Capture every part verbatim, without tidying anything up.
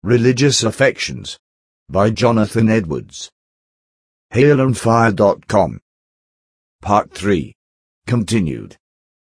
Religious Affections by Jonathan Edwards. hail and fire dot com. Part three. Continued.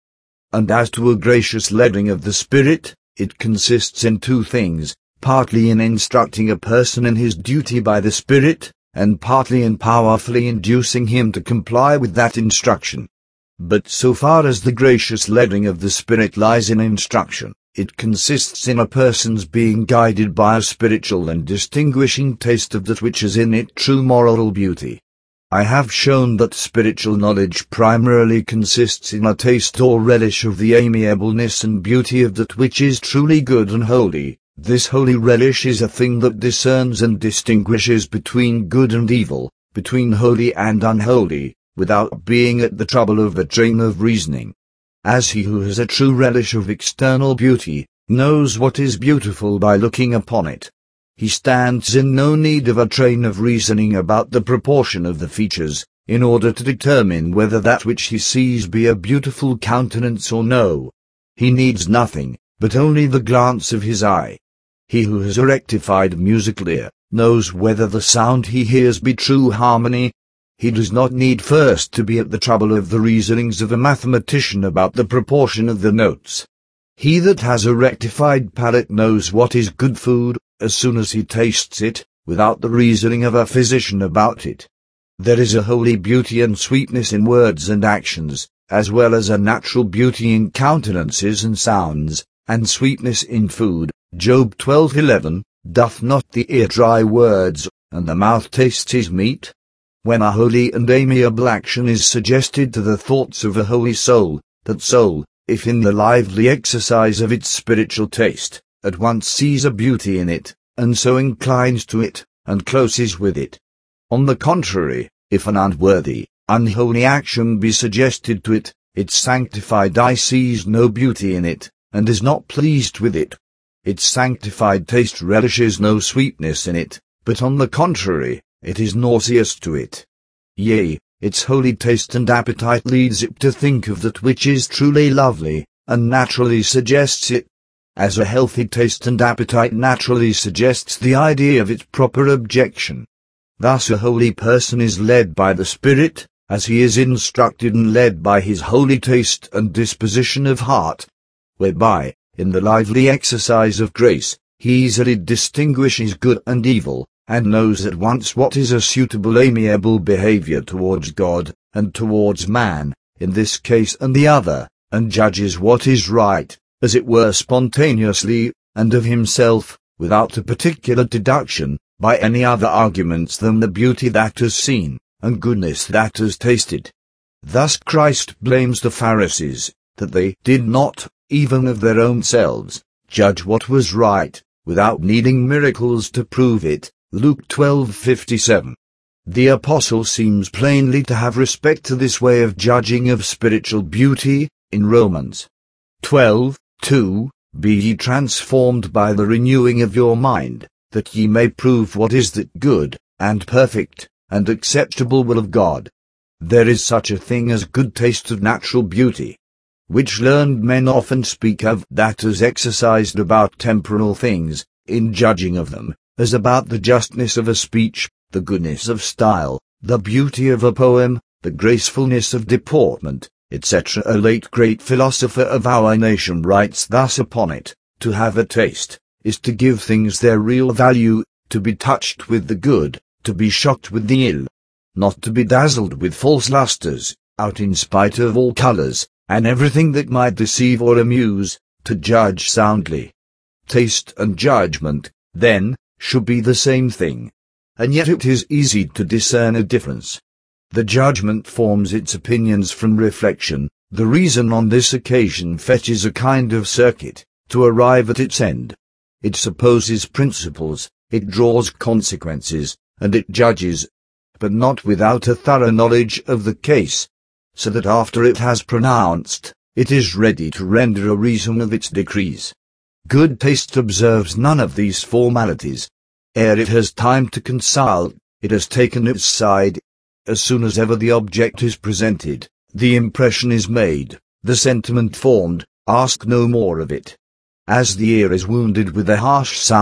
And as to a gracious leading of the Spirit, it consists in two things, partly in instructing a person in his duty by the Spirit, and partly in powerfully inducing him to comply with that instruction. But so far as the gracious leading of the Spirit lies in instruction, it consists in a person's being guided by a spiritual and distinguishing taste of that which is in it true moral beauty. I have shown that spiritual knowledge primarily consists in a taste or relish of the amiableness and beauty of that which is truly good and holy. This holy relish is a thing that discerns and distinguishes between good and evil, between holy and unholy, without being at the trouble of a train of reasoning. As he who has a true relish of external beauty, knows what is beautiful by looking upon it, he stands in no need of a train of reasoning about the proportion of the features, in order to determine whether that which he sees be a beautiful countenance or no. He needs nothing, but only the glance of his eye. He who has a rectified musical ear, knows whether the sound he hears be true harmony. He does not need first to be at the trouble of the reasonings of a mathematician about the proportion of the notes. He that has a rectified palate knows what is good food, as soon as he tastes it, without the reasoning of a physician about it. There is a holy beauty and sweetness in words and actions, as well as a natural beauty in countenances and sounds, and sweetness in food. Job twelve eleven, doth not the ear try words, and the mouth taste his meat? When a holy and amiable action is suggested to the thoughts of a holy soul, that soul, if in the lively exercise of its spiritual taste, at once sees a beauty in it, and so inclines to it, and closes with it. On the contrary, if an unworthy, unholy action be suggested to it, its sanctified eye sees no beauty in it, and is not pleased with it. Its sanctified taste relishes no sweetness in it, but on the contrary, it is nauseous to it. Yea, its holy taste and appetite leads it to think of that which is truly lovely, and naturally suggests it. As a healthy taste and appetite naturally suggests the idea of its proper objection. Thus a holy person is led by the Spirit, as he is instructed and led by his holy taste and disposition of heart, whereby, in the lively exercise of grace, he easily distinguishes good and evil, and knows at once what is a suitable amiable behavior towards God, and towards man, in this case and the other, and judges what is right, as it were spontaneously, and of himself, without a particular deduction, by any other arguments than the beauty that has seen, and goodness that has tasted. Thus Christ blames the Pharisees, that they did not, even of their own selves, judge what was right, without needing miracles to prove it. Luke twelve fifty-seven. The Apostle seems plainly to have respect to this way of judging of spiritual beauty, in Romans twelve two, Be ye transformed by the renewing of your mind, that ye may prove what is that good, and perfect, and acceptable will of God. There is such a thing as good taste of natural beauty, which learned men often speak of that as exercised about temporal things, in judging of them, as about the justness of a speech, the goodness of style, the beauty of a poem, the gracefulness of deportment, et cetera. A late great philosopher of our nation writes thus upon it: to have a taste, is to give things their real value, to be touched with the good, to be shocked with the ill, not to be dazzled with false lustres, out in spite of all colours, and everything that might deceive or amuse, to judge soundly. Taste and judgment, then, should be the same thing. And yet it is easy to discern a difference. The judgment forms its opinions from reflection. The reason on this occasion fetches a kind of circuit, to arrive at its end. It supposes principles, it draws consequences, and it judges, but not without a thorough knowledge of the case, so that after it has pronounced, it is ready to render a reason of its decrees. Good taste observes none of these formalities. Ere it has time to consult, it has taken its side. As soon as ever the object is presented, the impression is made, the sentiment formed, ask no more of it. As the ear is wounded with a harsh sound,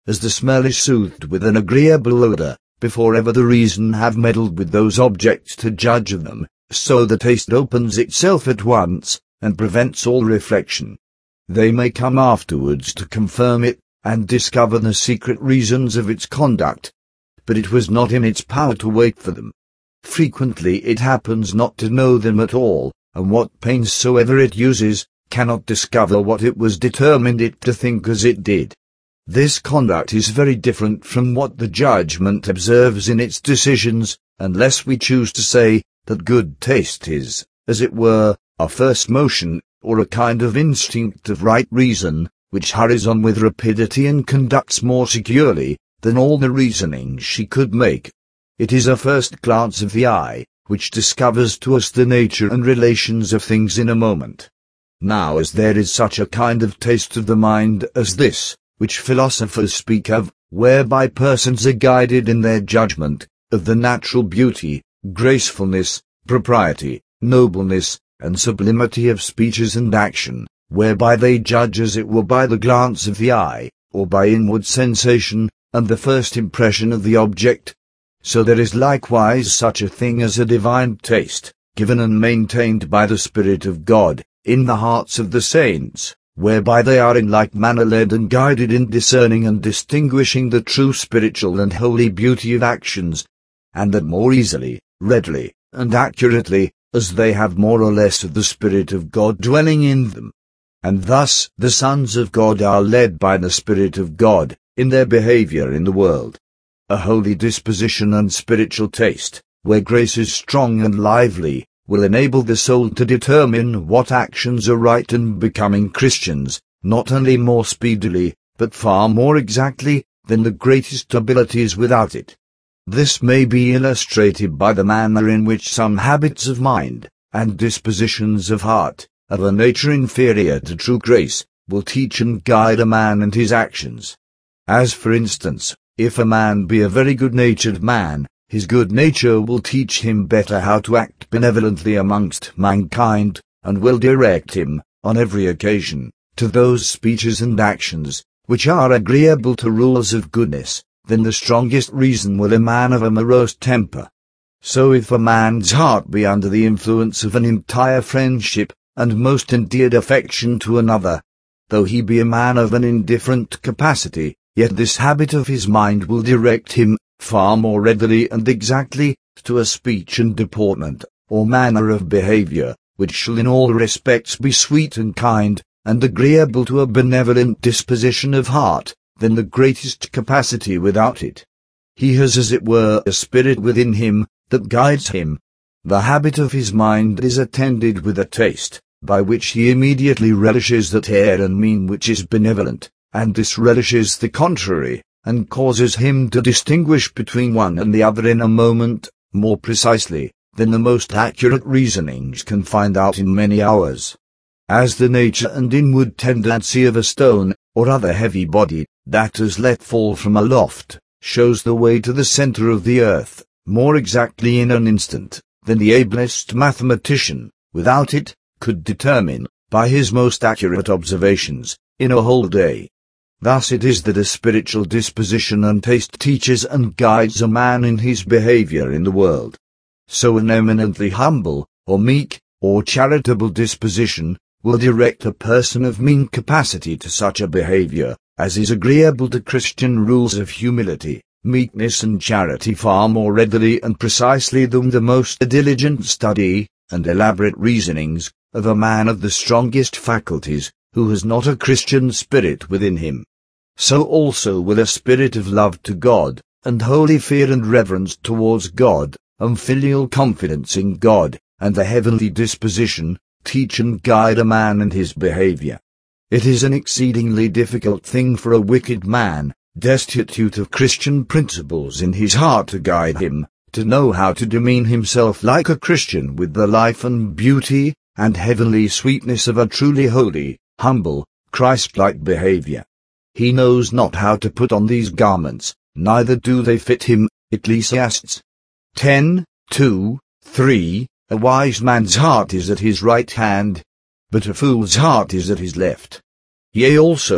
as the smell is soothed with an agreeable odor, before ever the reason have meddled with those objects to judge of them, so the taste opens itself at once, and prevents all reflection. They may come afterwards to confirm it, and discover the secret reasons of its conduct, but it was not in its power to wait for them. Frequently it happens not to know them at all, and what pains soever it uses, cannot discover what it was determined it to think as it did. This conduct is very different from what the judgment observes in its decisions, unless we choose to say that good taste is, as it were, a first motion, or a kind of instinct of right reason, which hurries on with rapidity and conducts more securely than all the reasoning she could make. It is a first glance of the eye, which discovers to us the nature and relations of things in a moment. Now as there is such a kind of taste of the mind as this, which philosophers speak of, whereby persons are guided in their judgment, of the natural beauty, gracefulness, propriety, nobleness, and sublimity of speeches and action, whereby they judge as it were by the glance of the eye, or by inward sensation, and the first impression of the object. So there is likewise such a thing as a divine taste, given and maintained by the Spirit of God, in the hearts of the saints, whereby they are in like manner led and guided in discerning and distinguishing the true spiritual and holy beauty of actions, and that more easily, readily, and accurately, as they have more or less of the Spirit of God dwelling in them. And thus the sons of God are led by the Spirit of God, in their behavior in the world. A holy disposition and spiritual taste, where grace is strong and lively, will enable the soul to determine what actions are right and becoming Christians, not only more speedily, but far more exactly, than the greatest abilities without it. This may be illustrated by the manner in which some habits of mind, and dispositions of heart, of a nature inferior to true grace, will teach and guide a man and his actions. As for instance, if a man be a very good-natured man, his good nature will teach him better how to act benevolently amongst mankind, and will direct him, on every occasion, to those speeches and actions, which are agreeable to rules of goodness, than the strongest reason will a man of a morose temper. So if a man's heart be under the influence of an entire friendship, and most endeared affection to another, though he be a man of an indifferent capacity, yet this habit of his mind will direct him, far more readily and exactly, to a speech and deportment, or manner of behavior, which shall in all respects be sweet and kind, and agreeable to a benevolent disposition of heart, than the greatest capacity without it. He has as it were a spirit within him, that guides him. The habit of his mind is attended with a taste, by which he immediately relishes that air and mean which is benevolent, and disrelishes the contrary, and causes him to distinguish between one and the other in a moment, more precisely, than the most accurate reasonings can find out in many hours. As the nature and inward tendency of a stone, or other heavy body, that is let fall from aloft, shows the way to the centre of the earth, more exactly in an instant, than the ablest mathematician, without it, could determine, by his most accurate observations, in a whole day. Thus it is that a spiritual disposition and taste teaches and guides a man in his behavior in the world. So an eminently humble, or meek, or charitable disposition, will direct a person of mean capacity to such a behavior, as is agreeable to Christian rules of humility, meekness and charity far more readily and precisely than the most diligent study, and elaborate reasonings, of a man of the strongest faculties, who has not a Christian spirit within him. So also will a spirit of love to God, and holy fear and reverence towards God, and filial confidence in God, and the heavenly disposition, teach and guide a man in his behavior. It is an exceedingly difficult thing for a wicked man, destitute of Christian principles in his heart to guide him, to know how to demean himself like a Christian with the life and beauty, and heavenly sweetness of a truly holy, humble, Christ-like behavior. He knows not how to put on these garments, neither do they fit him. Ecclesiastes ten, two, three. A wise man's heart is at his right hand, but a fool's heart is at his left. Yea also,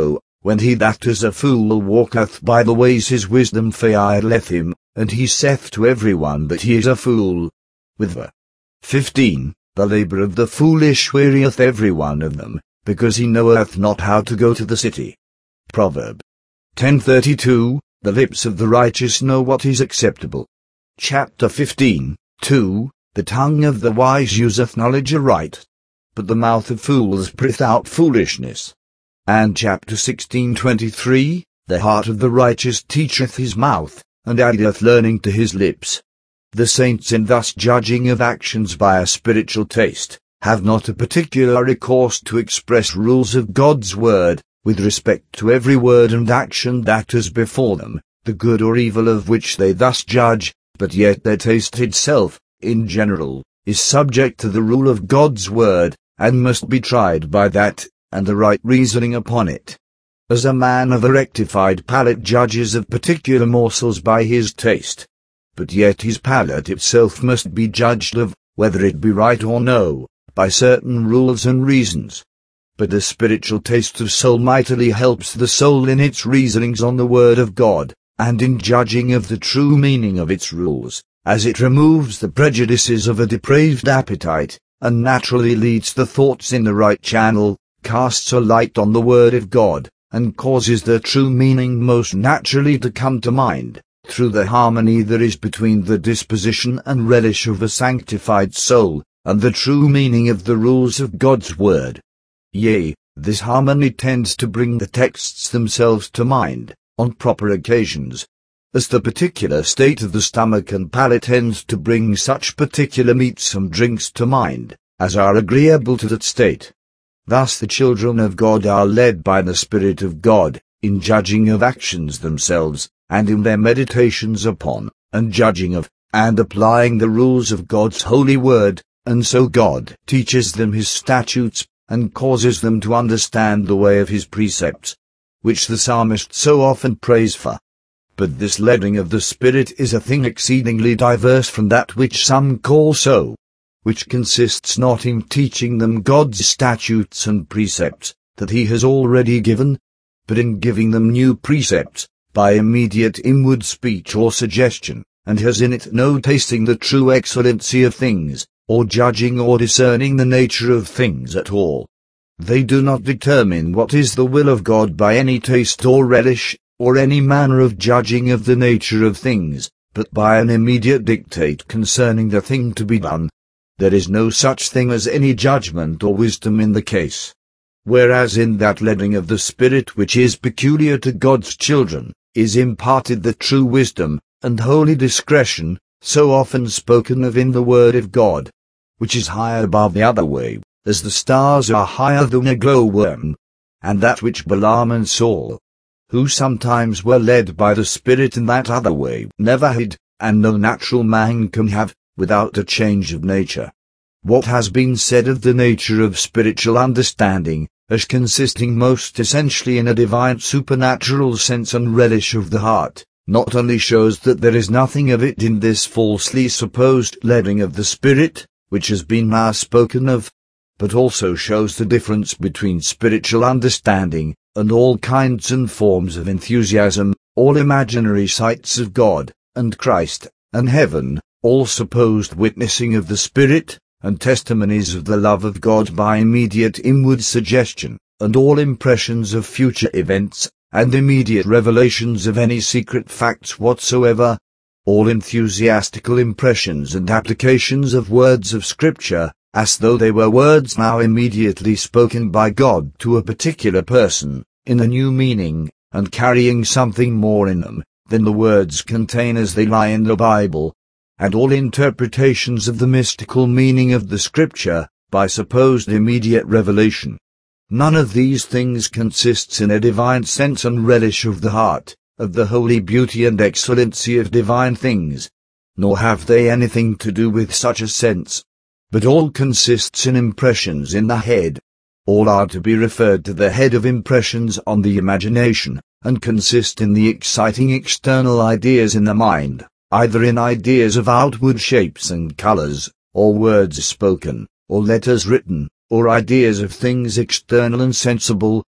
when he that is a fool walketh by the ways his wisdom faileth him, and he saith to every one that he is a fool. With the fifteen, the labour of the foolish wearieth every one of them, because he knoweth not how to go to the city. Proverb ten thirty-two, the lips of the righteous know what is acceptable. Chapter fifteen, two, the tongue of the wise useth knowledge aright, but the mouth of fools breath out foolishness. And chapter sixteen twenty-three, the heart of the righteous teacheth his mouth, and addeth learning to his lips. The saints in thus judging of actions by a spiritual taste, have not a particular recourse to express rules of God's word, with respect to every word and action that is before them, the good or evil of which they thus judge, but yet their taste itself, in general, is subject to the rule of God's word, and must be tried by that, and the right reasoning upon it. As a man of a rectified palate judges of particular morsels by his taste, but yet his palate itself must be judged of, whether it be right or no, by certain rules and reasons. But the spiritual taste of soul mightily helps the soul in its reasonings on the word of God, and in judging of the true meaning of its rules, as it removes the prejudices of a depraved appetite, and naturally leads the thoughts in the right channel, casts a light on the word of God, and causes their true meaning most naturally to come to mind, through the harmony there is between the disposition and relish of a sanctified soul, and the true meaning of the rules of God's word. Yea, this harmony tends to bring the texts themselves to mind, on proper occasions, as the particular state of the stomach and palate tends to bring such particular meats and drinks to mind, as are agreeable to that state. Thus the children of God are led by the Spirit of God, in judging of actions themselves, and in their meditations upon, and judging of, and applying the rules of God's holy word, and so God teaches them his statutes, and causes them to understand the way of his precepts, which the psalmist so often prays for. But this leading of the Spirit is a thing exceedingly diverse from that which some call so, which consists not in teaching them God's statutes and precepts, that he has already given, but in giving them new precepts, by immediate inward speech or suggestion, and has in it no tasting the true excellency of things, or judging or discerning the nature of things at all. They do not determine what is the will of God by any taste or relish, or any manner of judging of the nature of things, but by an immediate dictate concerning the thing to be done. There is no such thing as any judgment or wisdom in the case. Whereas in that leading of the Spirit which is peculiar to God's children, is imparted the true wisdom, and holy discretion, so often spoken of in the word of God, which is higher above the other way, as the stars are higher than a glowworm, and that which Balaam and Saul, who sometimes were led by the Spirit in that other way, never had, and no natural man can have, without a change of nature. What has been said of the nature of spiritual understanding, as consisting most essentially in a divine supernatural sense and relish of the heart, not only shows that there is nothing of it in this falsely supposed leading of the Spirit, which has been now spoken of, but also shows the difference between spiritual understanding, and all kinds and forms of enthusiasm, all imaginary sights of God, and Christ, and heaven, all supposed witnessing of the Spirit, and testimonies of the love of God by immediate inward suggestion, and all impressions of future events, and immediate revelations of any secret facts whatsoever, all enthusiastical impressions and applications of words of Scripture, as though they were words now immediately spoken by God to a particular person, in a new meaning, and carrying something more in them, than the words contain as they lie in the Bible, and all interpretations of the mystical meaning of the Scripture, by supposed immediate revelation. None of these things consists in a divine sense and relish of the heart, of the holy beauty and excellency of divine things, nor have they anything to do with such a sense, but all consists in impressions in the head. All are to be referred to the head of impressions on the imagination, and consist in the exciting external ideas in the mind, either in ideas of outward shapes and colors, or words spoken, or letters written, or ideas of things external and sensible,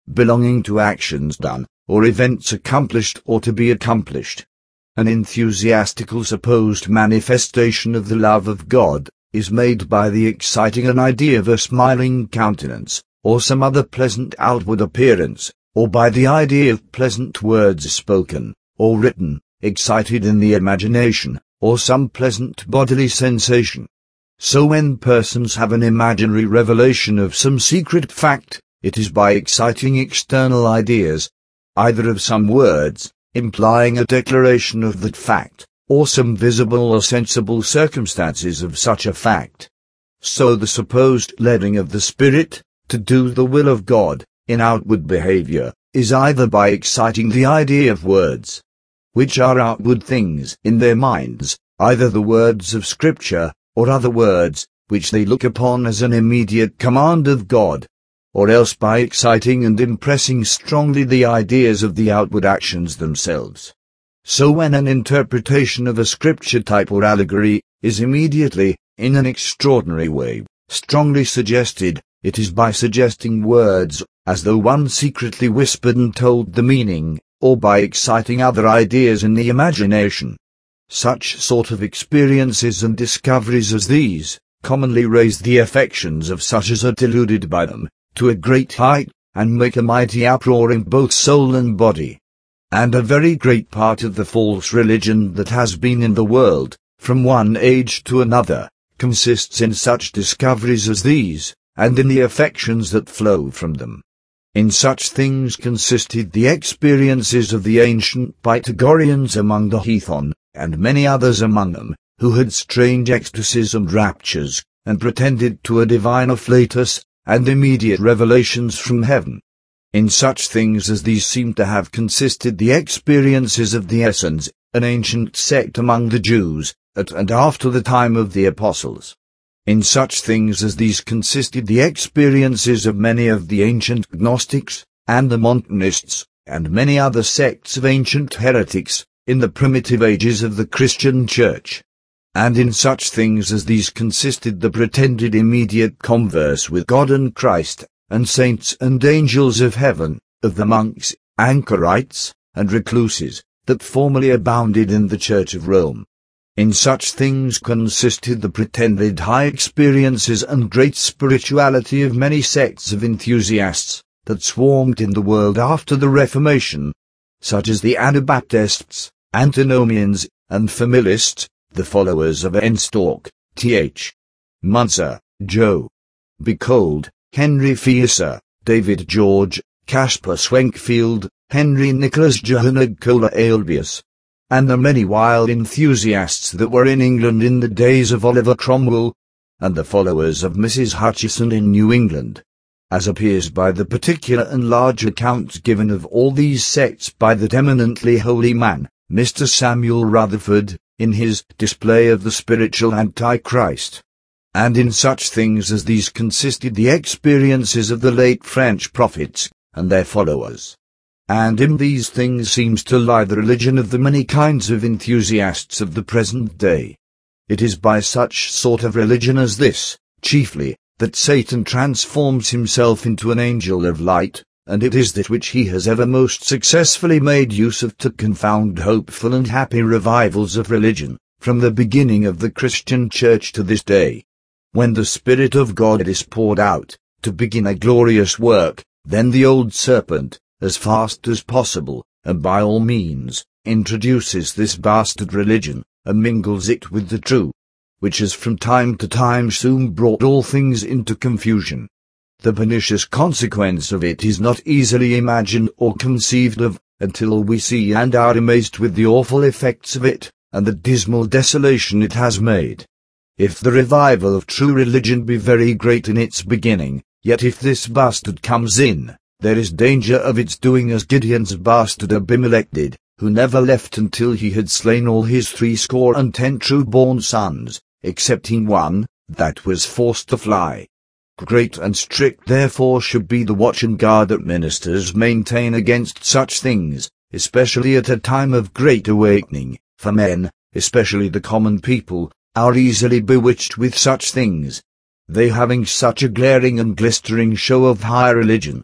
belonging to actions done, or events accomplished or to be accomplished. An enthusiastical supposed manifestation of the love of God is made by the exciting an idea of a smiling countenance, or some other pleasant outward appearance, or by the idea of pleasant words spoken, or written, excited in the imagination, or some pleasant bodily sensation. So when persons have an imaginary revelation of some secret fact, it is by exciting external ideas, either of some words, implying a declaration of that fact, or some visible or sensible circumstances of such a fact. So the supposed leading of the Spirit, to do the will of God, in outward behavior, is either by exciting the idea of words, which are outward things in their minds, either the words of Scripture, or other words, which they look upon as an immediate command of God, or else by exciting and impressing strongly the ideas of the outward actions themselves. So when an interpretation of a Scripture type or allegory is immediately, in an extraordinary way, strongly suggested, it is by suggesting words, as though one secretly whispered and told the meaning, or by exciting other ideas in the imagination. Such sort of experiences and discoveries as these, commonly raise the affections of such as are deluded by them, to a great height, and make a mighty uproar in both soul and body. And a very great part of the false religion that has been in the world, from one age to another, consists in such discoveries as these, and in the affections that flow from them. In such things consisted the experiences of the ancient Pythagoreans among the heathen, and many others among them, who had strange ecstasies and raptures, and pretended to a divine afflatus, and immediate revelations from heaven. In such things as these seem to have consisted the experiences of the Essenes, an ancient sect among the Jews, at and after the time of the Apostles. In such things as these consisted the experiences of many of the ancient Gnostics, and the Montanists, and many other sects of ancient heretics, in the primitive ages of the Christian Church. And in such things as these consisted the pretended immediate converse with God and Christ, and saints and angels of heaven, of the monks, anchorites, and recluses, that formerly abounded in the Church of Rome. In such things consisted the pretended high experiences and great spirituality of many sects of enthusiasts, that swarmed in the world after the Reformation, such as the Anabaptists, Antinomians, and Familists, the followers of Enstalk, T H Munzer, Joe Becold, Henry Fieser, David George, Caspar Schwenkfield, Henry Nicholas Johannes Cola Aelbius, and the many wild enthusiasts that were in England in the days of Oliver Cromwell, and the followers of Missus Hutcheson in New England, as appears by the particular and large accounts given of all these sects by that eminently holy man, Mister Samuel Rutherford, in his Display of the Spiritual Antichrist. And in such things as these consisted the experiences of the late French prophets, and their followers. And in these things seems to lie the religion of the many kinds of enthusiasts of the present day. It is by such sort of religion as this, chiefly, that Satan transforms himself into an angel of light, and it is that which he has ever most successfully made use of to confound hopeful and happy revivals of religion, from the beginning of the Christian Church to this day. When the Spirit of God is poured out, to begin a glorious work, then the old serpent, as fast as possible, and by all means, introduces this bastard religion, and mingles it with the true, which has from time to time soon brought all things into confusion. The pernicious consequence of it is not easily imagined or conceived of, until we see and are amazed with the awful effects of it, and the dismal desolation it has made. If the revival of true religion be very great in its beginning, yet if this bastard comes in, there is danger of its doing as Gideon's bastard Abimelech did, who never left until he had slain all his threescore and ten true-born sons, excepting one, that was forced to fly. Great and strict therefore should be the watch and guard that ministers maintain against such things, especially at a time of great awakening, for men, especially the common people, are easily bewitched with such things, they having such a glaring and glistering show of high religion.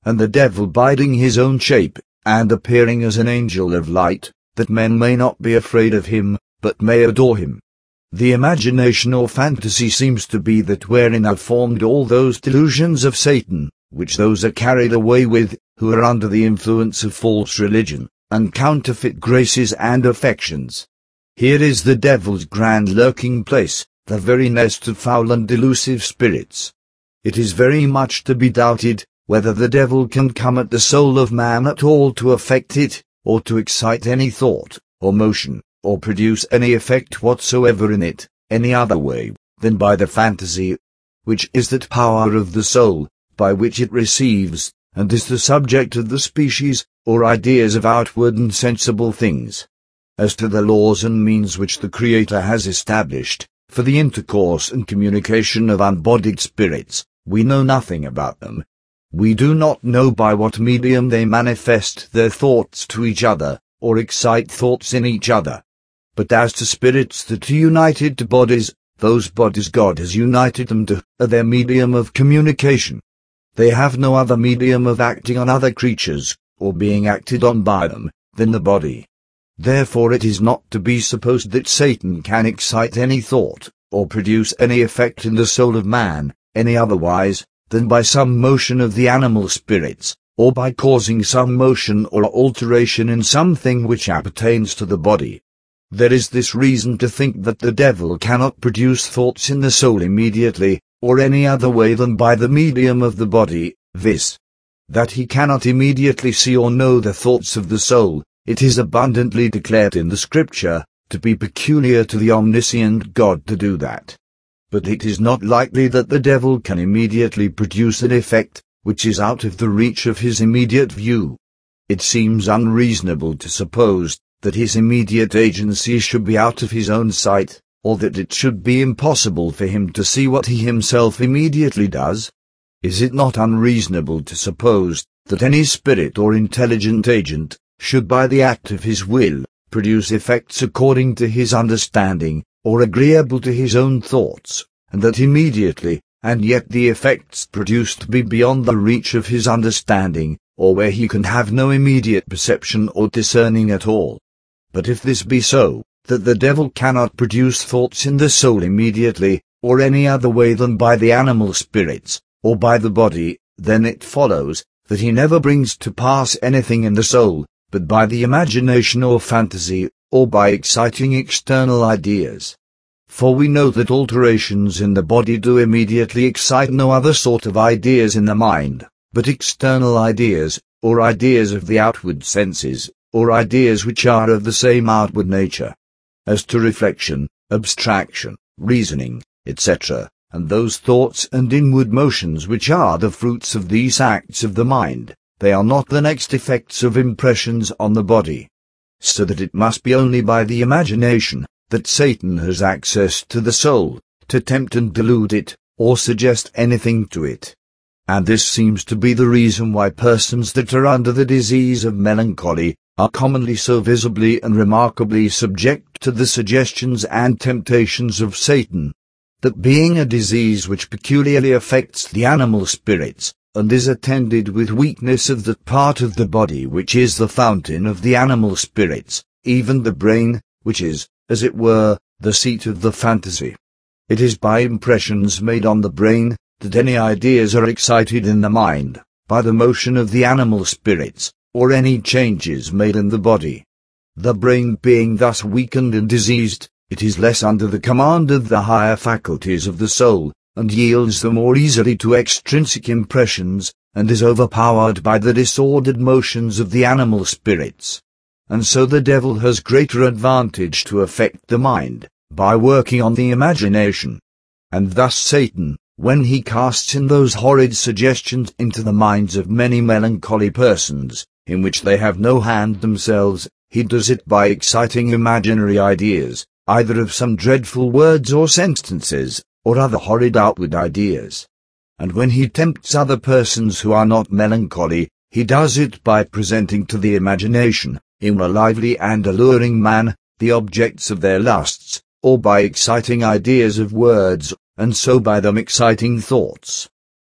and the devil biding his own shape, and appearing as an angel of light, that men may not be afraid of him, but may adore him. The imagination or fantasy seems to be that wherein are formed all those delusions of Satan, which those are carried away with, who are under the influence of false religion, and counterfeit graces and affections. Here is the devil's grand lurking place, the very nest of foul and delusive spirits. It is very much to be doubted, whether the devil can come at the soul of man at all to affect it, or to excite any thought, or motion, or produce any effect whatsoever in it, any other way, than by the fantasy, which is that power of the soul, by which it receives, and is the subject of the species, or ideas of outward and sensible things. As to the laws and means which the Creator has established, for the intercourse and communication of unbodied spirits, we know nothing about them. We do not know by what medium they manifest their thoughts to each other, or excite thoughts in each other. But as to spirits that are united to bodies, those bodies God has united them to, are their medium of communication. They have no other medium of acting on other creatures, or being acted on by them, than the body. Therefore it is not to be supposed that Satan can excite any thought, or produce any effect in the soul of man, any otherwise, than by some motion of the animal spirits, or by causing some motion or alteration in something which appertains to the body. There is this reason to think that the devil cannot produce thoughts in the soul immediately, or any other way than by the medium of the body, viz. that he cannot immediately see or know the thoughts of the soul. It is abundantly declared in the Scripture, to be peculiar to the omniscient God to do that. But it is not likely that the devil can immediately produce an effect, which is out of the reach of his immediate view. It seems unreasonable to suppose that his immediate agency should be out of his own sight, or that it should be impossible for him to see what he himself immediately does. Is it not unreasonable to suppose that any spirit or intelligent agent should by the act of his will, produce effects according to his understanding, or agreeable to his own thoughts, and that immediately, and yet the effects produced be beyond the reach of his understanding, or where he can have no immediate perception or discerning at all? But if this be so, that the devil cannot produce thoughts in the soul immediately, or any other way than by the animal spirits, or by the body, then it follows, that he never brings to pass anything in the soul, but by the imagination or fantasy, or by exciting external ideas. For we know that alterations in the body do immediately excite no other sort of ideas in the mind, but external ideas, or ideas of the outward senses, or ideas which are of the same outward nature. As to reflection, abstraction, reasoning, et cetera, and those thoughts and inward motions which are the fruits of these acts of the mind, they are not the next effects of impressions on the body. So that it must be only by the imagination that Satan has access to the soul, to tempt and delude it, or suggest anything to it. And this seems to be the reason why persons that are under the disease of melancholy are commonly so visibly and remarkably subject to the suggestions and temptations of Satan. That being a disease which peculiarly affects the animal spirits, and is attended with weakness of that part of the body which is the fountain of the animal spirits, even the brain, which is, as it were, the seat of the fantasy. It is by impressions made on the brain, that any ideas are excited in the mind, by the motion of the animal spirits, or any changes made in the body. The brain being thus weakened and diseased, it is less under the command of the higher faculties of the soul, and yields the more easily to extrinsic impressions, and is overpowered by the disordered motions of the animal spirits. And so the devil has greater advantage to affect the mind, by working on the imagination. And thus Satan, when he casts in those horrid suggestions into the minds of many melancholy persons, in which they have no hand themselves, he does it by exciting imaginary ideas, either of some dreadful words or sentences, or other horrid outward ideas. And when he tempts other persons who are not melancholy, he does it by presenting to the imagination, in a lively and alluring manner, the objects of their lusts, or by exciting ideas of words, and so by them exciting thoughts.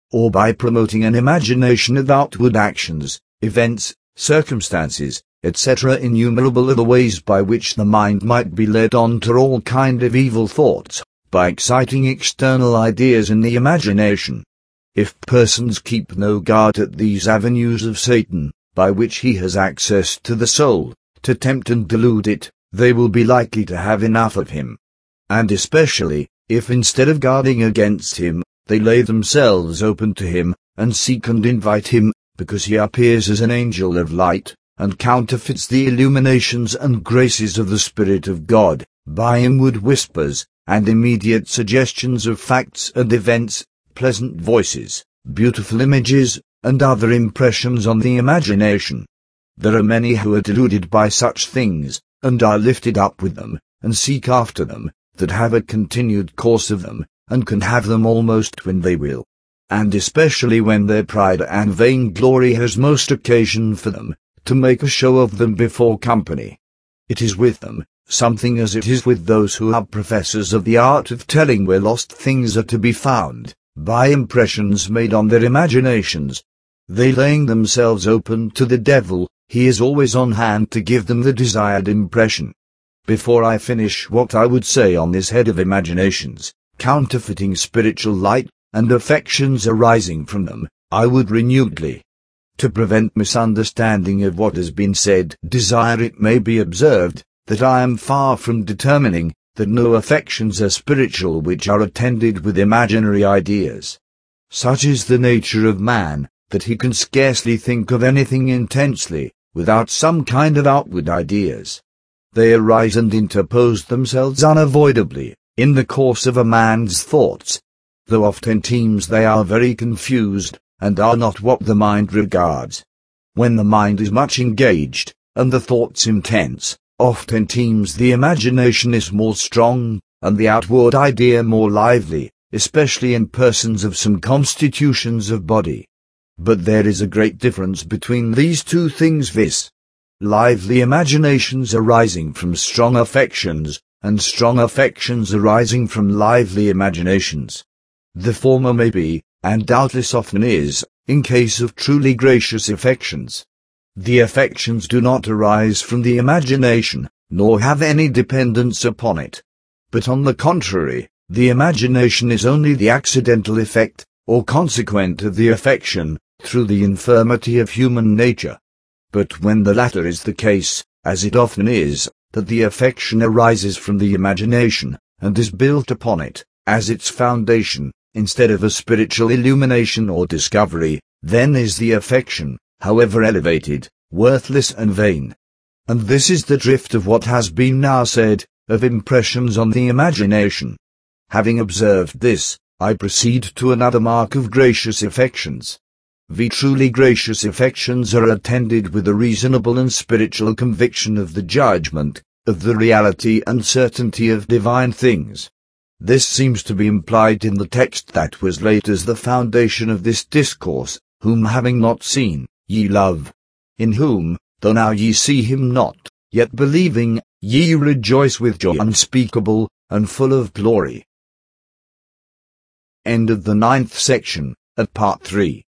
or by promoting an imagination of outward actions, events, circumstances, et cetera. Innumerable are the ways by which the mind might be led on to all kind of evil thoughts, by exciting external ideas in the imagination. If persons keep no guard at these avenues of Satan, by which he has access to the soul, to tempt and delude it, they will be likely to have enough of him. And especially, if instead of guarding against him, they lay themselves open to him, and seek and invite him, because he appears as an angel of light, and counterfeits the illuminations and graces of the Spirit of God, by inward whispers, and immediate suggestions of facts and events, pleasant voices, beautiful images, and other impressions on the imagination. There are many who are deluded by such things, and are lifted up with them, and seek after them, that have a continued course of them, and can have them almost when they will. And especially when their pride and vainglory has most occasion for them, to make a show of them before company. It is with them, something as it is with those who are professors of the art of telling where lost things are to be found, by impressions made on their imaginations. They laying themselves open to the devil, he is always on hand to give them the desired impression. Before I finish what I would say on this head of imaginations, counterfeiting spiritual light, and affections arising from them, I would renewedly, to prevent misunderstanding of what has been said, desire it may be observed, that I am far from determining that no affections are spiritual which are attended with imaginary ideas. Such is the nature of man, that he can scarcely think of anything intensely, without some kind of outward ideas. They arise and interpose themselves unavoidably, in the course of a man's thoughts, though oftentimes they are very confused, and are not what the mind regards. When the mind is much engaged, and the thoughts intense, oftentimes the imagination is more strong, and the outward idea more lively, especially in persons of some constitutions of body. But there is a great difference between these two things, viz. lively imaginations arising from strong affections, and strong affections arising from lively imaginations. The former may be, and doubtless often is, in case of truly gracious affections. The affections do not arise from the imagination, nor have any dependence upon it. But on the contrary, the imagination is only the accidental effect, or consequent of the affection, through the infirmity of human nature. But when the latter is the case, as it often is, that the affection arises from the imagination, and is built upon it, as its foundation, instead of a spiritual illumination or discovery, then is the affection, however elevated, worthless and vain. And this is the drift of what has been now said, of impressions on the imagination. Having observed this, I proceed to another mark of gracious affections. The truly gracious affections are attended with a reasonable and spiritual conviction of the judgment, of the reality and certainty of divine things. This seems to be implied in the text that was laid as the foundation of this discourse, whom having not seen, ye love. In whom, though now ye see him not, yet believing, ye rejoice with joy unspeakable, and full of glory. End of the ninth section, at part three.